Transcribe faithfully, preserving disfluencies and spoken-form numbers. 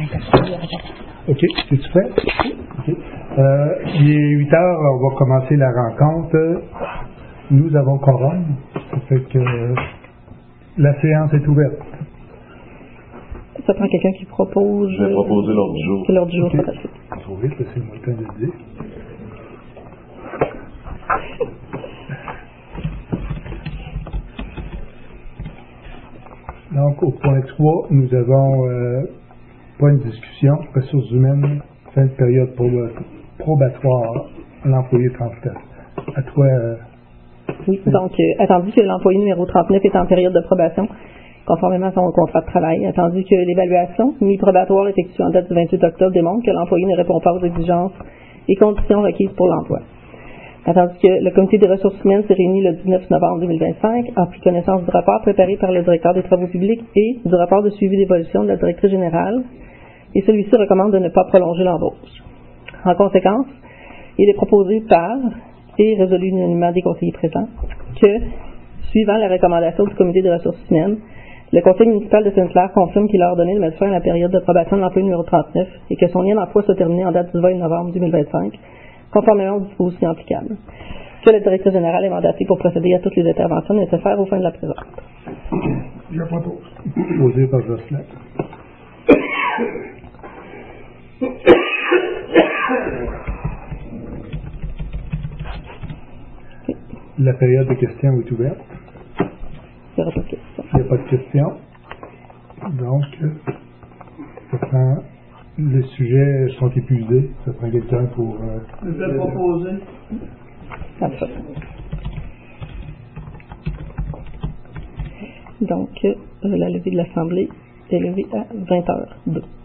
OK, c'est-tu fait? OK. Euh, il est huit heures, on va commencer la rencontre. Nous avons quorum. Ça fait que la séance est ouverte. Ça prend quelqu'un qui propose... Je vais proposer l'ordre du jour. C'est l'ordre du jour, OK. ça passe. Trop vite, laissez-moi le temps de le dire. Donc, au point trois, nous avons euh, point de discussion, ressources humaines, fin de période proba- probatoire, l'employé trente-neuf. À toi. Euh, Oui, donc, euh, attendu que l'employé numéro trente-neuf est en période de probation, conformément à son contrat de travail, attendu que l'évaluation mi-probatoire effectuée en date du vingt-huit octobre démontre que l'employé ne répond pas aux exigences et conditions requises pour l'emploi. Attendu que le comité des ressources humaines s'est réuni le dix-neuf novembre deux mille vingt-cinq, a pris connaissance du rapport préparé par le directeur des travaux publics et du rapport de suivi d'évolution de la directrice générale, et celui-ci recommande de ne pas prolonger l'embauche. En conséquence, il est proposé par et résolu unanimement des conseillers présents que, suivant la recommandation du comité des ressources humaines, le conseil municipal de Sainte-Claire confirme qu'il a ordonné de mettre fin à la période de probation de l'employé numéro trente-neuf et que son lien d'emploi soit terminé en date du vingt novembre deux mille vingt-cinq, conformément aux dispositions applicables. Que la directrice générale est mandatée pour procéder à toutes les interventions nécessaires aux fins de la présente. Je propose. Posé par Jocelyn. La période de questions est ouverte. Il n'y aura pas de questions. Il n'y a pas de questions. Donc, ça prend, les sujets sont épuisés. Ça prend quelqu'un pour... Euh, Je vais proposer. Après. Donc, euh, la levée de l'Assemblée est levée à vingt heures deux.